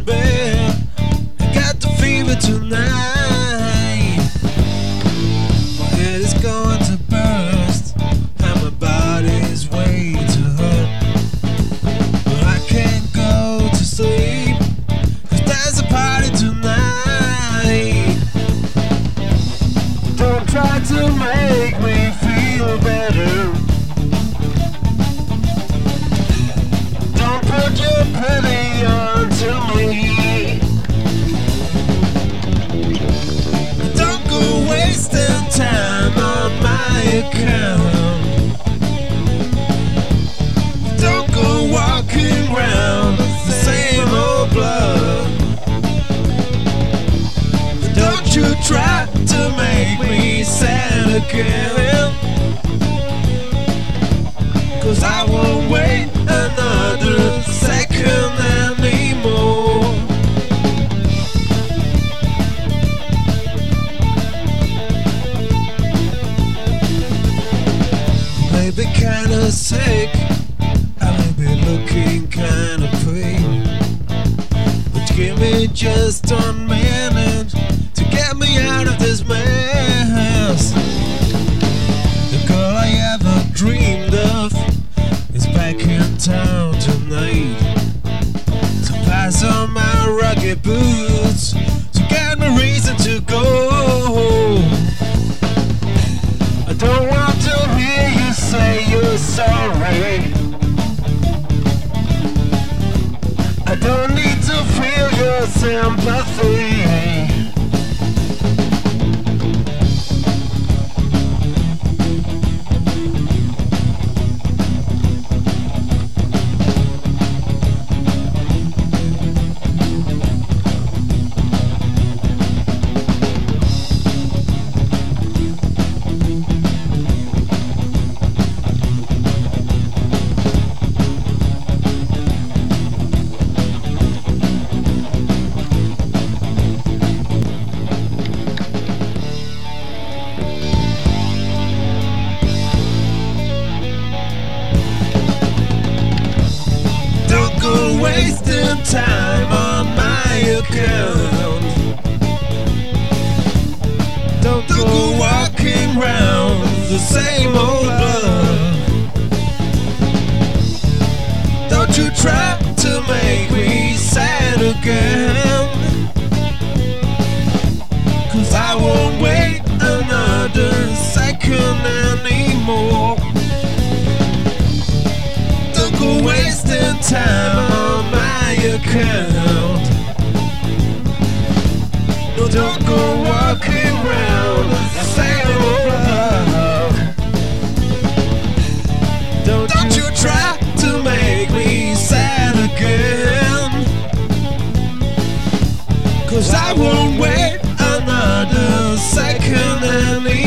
bed. I got the fever tonight. My head is going to burst, and my body's way too hurt. But I can't go to sleep, 'cause there's a party tonight. Don't try to make me feel better. Don't put your pity onto me. Don't go wasting time on my account. Don't go walking round the same old blood. Don't you try to make me sad again, 'cause I won't wait another second anymore. Maybe kinda sick, I may be looking kinda pretty, but give me just 1 minute to get me out of this mess. The girl I ever dreamed of is back in town tonight, to pass on my rugged boots, to get me reason to go. I don't want to hear you say you're sorry. I don't need to feel your sympathy. Wasting time on my account. Don't go walking round the same old blood. Don't you try to make me sad again, 'cause I won't wait another second anymore. Don't go wasting time on my account. No, don't go walking round the same old love. Don't you try to make me sad again, 'cause I won't wait another second anymore.